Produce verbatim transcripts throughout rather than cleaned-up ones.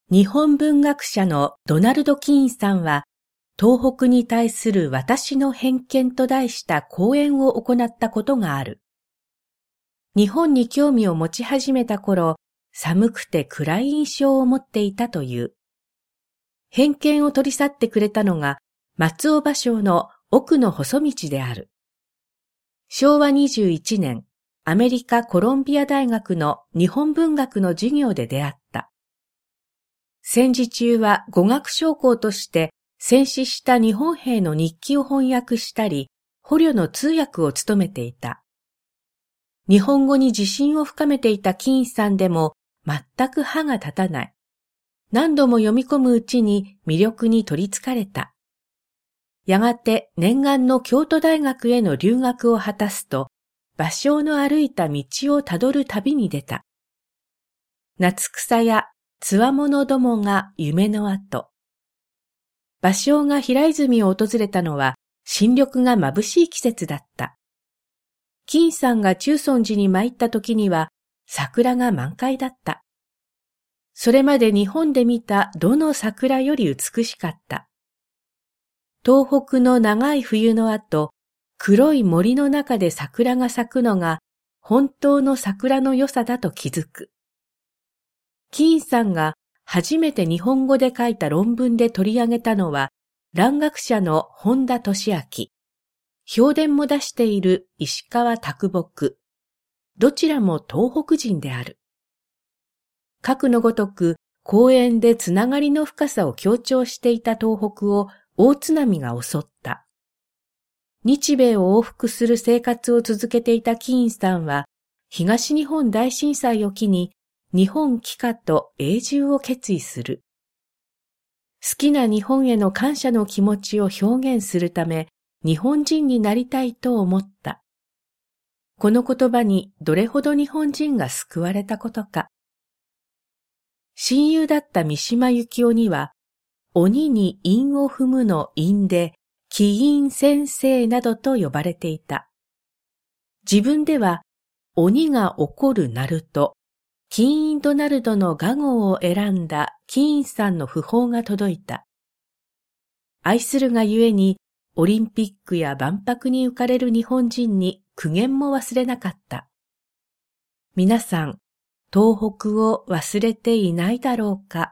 日本文学者のドナルド・キーンさんは、東北に対する私の偏見と題した講演を行ったことがある。日本に興味を持ち始めた頃、寒くて暗い印象を持っていたという。偏見を取り去ってくれたのが松尾芭蕉の奥の細道である。しょうわにじゅういちねん、アメリカコロンビア大学の日本文学の授業で出会った。戦時中は語学将校として戦死した日本兵の日記を翻訳したり、捕虜の通訳を務めていた。日本語に自信を深めていたキーンさんでも全く歯が立たない。何度も読み込むうちに魅力に取りつかれた。やがて念願の京都大学への留学を果たすと、芭蕉の歩いた道をたどる旅に出た。夏草やつわものどもが夢の跡。芭蕉が平泉を訪れたのは新緑が眩しい季節だった。金さんが中尊寺に参った時には桜が満開だった。それまで日本で見たどの桜より美しかった。東北の長い冬の後、黒い森の中で桜が咲くのが本当の桜の良さだと気づく。金さんが初めて日本語で書いた論文で取り上げたのは、蘭学者の本田俊明、評伝も出している石川啄木、どちらも東北人である。かくのごとく、講演でつながりの深さを強調していた東北を大津波が襲った。日米を往復する生活を続けていたキーンさんは、東日本大震災を機に、日本帰化と永住を決意する。好きな日本への感謝の気持ちを表現するため、日本人になりたいと思った。この言葉にどれほど日本人が救われたことか。親友だった三島由紀夫には、鬼に韻を踏むの韻で、鬼韻先生などと呼ばれていた。自分では、鬼が怒るナルト、キーン・ドナルドの雅号を選んだキーンさんの訃報が届いた。愛するがゆえに、オリンピックや万博に浮かれる日本人に苦言も忘れなかった。皆さん、東北を忘れていないだろうか。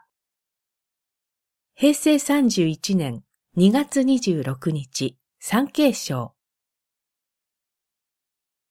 へいせいさんじゅういちねんにがつにじゅうろくにち、産経省。